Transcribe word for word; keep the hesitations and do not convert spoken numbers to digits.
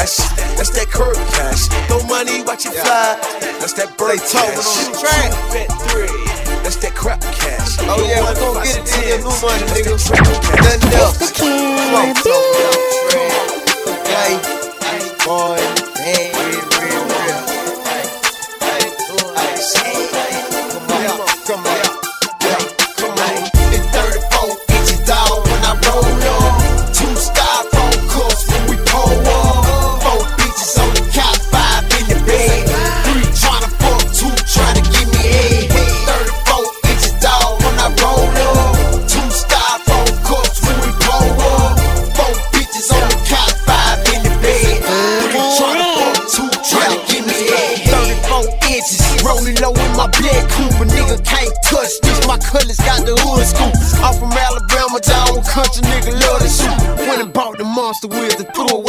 cash. That's that curb cash. No money, watch it fly. That's that bird cash. Fat three. That's that crap cash. Oh yeah, we gon' get it to your new money, nigga. Nothing else. Come on, okay, boy, hey, real, real, real. Come on, come on, come on. It's thirty-four inches dog when I roll up. Two styrofoam cups when we pull up. Four bitches on the couch, five in the bed. Three tryna fuck, two tryna give me head. Thirty-four inches dog when I roll up. Two styrofoam cups when we pull up. Four bitches on the couch, five in the bed. Three tryna fuck, two tryna give me head. Thirty-four inches, rolling low in my blood coupe. A nigga can't touch this. My colors got the hood scoop. I'm from Alabama, down country, nigga love to shoot. Went and bought the monster wheels and threw away